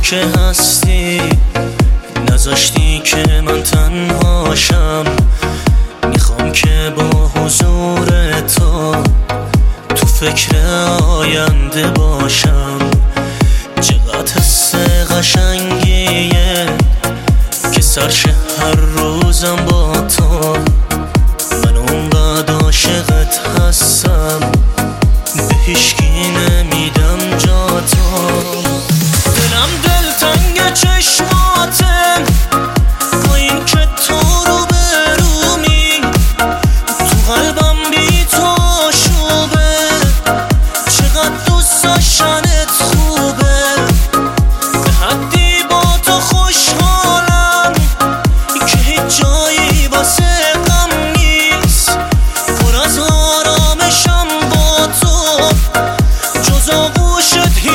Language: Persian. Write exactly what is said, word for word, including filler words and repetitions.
که هستی، نذاشتی که من تنهاشم. میخوام که با حضور تو تو فکر آینده باشم. چقدر حس قشنگیه که سرشه هر روزم با تو. من اونقدر عاشقت هستم، به هیچکی نمیدم جا تو. دلم دلتنگ چشماته، با این که تو رو برومی، تو قلبم بی تو شوبه. چقدر دوست داشتنت خوبه، به حدی با تو خوشحالم که هیچ جایی واسه غم نیست. پر از آرامشم با تو، جز آغوشت